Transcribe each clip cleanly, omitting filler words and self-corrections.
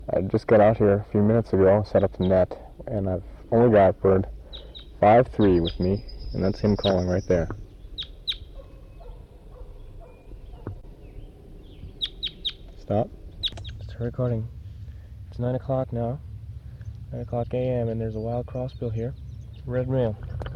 I just got out here a few minutes ago, set up the net, and I've only got bird 5-3 with me, and that's him calling right there. Stop. Start recording. It's 9 o'clock now, 9 o'clock a.m., and there's a wild crossbill here. Red male.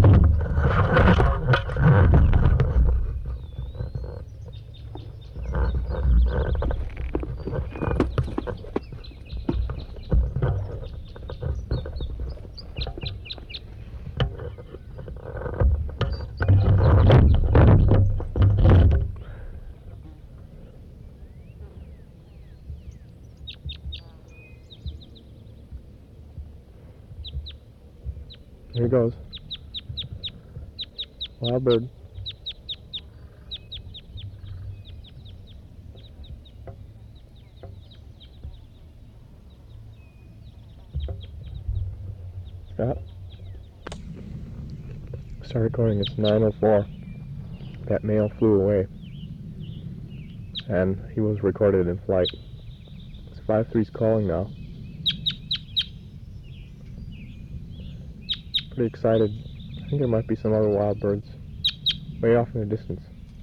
Here he goes. Wild bird. Stop. Start recording. It's 9:04. That male flew away, and he was recorded in flight. It's 5-3's calling now. Pretty excited. I think there might be some other wild birds way off in the distance.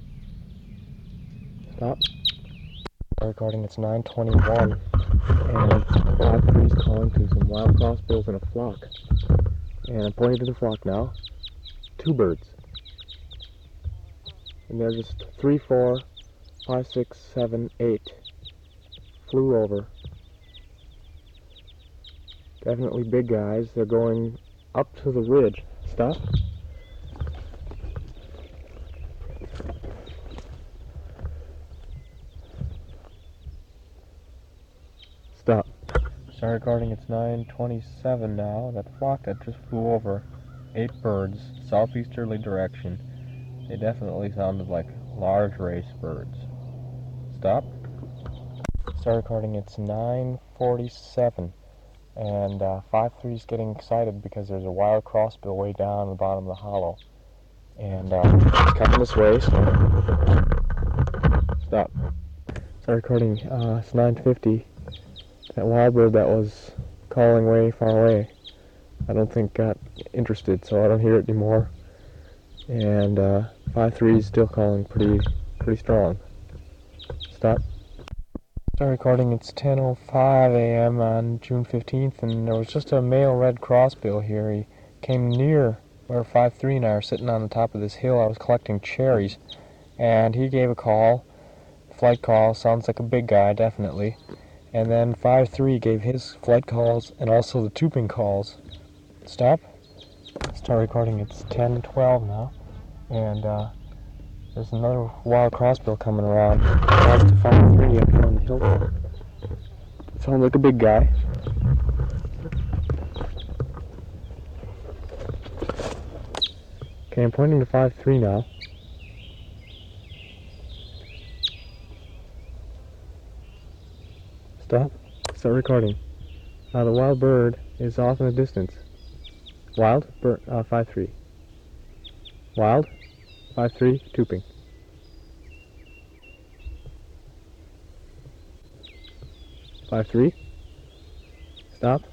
Stop. Recording. It's 9:21, and 5-3's calling to some wild crossbills in a flock. And I'm pointing to the flock now. 2 birds. And they're just 3, 4, 5, 6, 7, 8. Flew over. Definitely big guys. They're going up to the ridge. Stop. Stop. Start recording. It's 9:27 now. That flock that just flew over, 8 birds, southeasterly direction. They definitely sounded like large race birds. Stop. Start recording. It's 9:47. And 5-3's getting excited because there's a wild crossbill way down the bottom of the hollow. And it's coming this way, so stop. Start recording. It's 9:50. That wild bird that was calling way far away, I don't think got interested, so I don't hear it anymore. And 5-3's still calling pretty strong. Stop. Start recording. It's 10:05 a.m. on June 15th, and there was just a male red crossbill here. He came near where 5-3 and I are sitting on the top of this hill. I was collecting cherries, and he gave a call, flight call. Sounds like a big guy, definitely. And then 5-3 gave his flight calls and also the tubing calls. Stop. Start recording. It's 10:12 now, and there's another wild crossbill coming around. Close to 5-3 up here on the hilltop. Sounds like a big guy. Okay, I'm pointing to 5-3 now. Stop. Start recording. The wild bird is off in the distance. Wild bird, 5-3. Wild, 5-3, tubing. Five 3. Stop.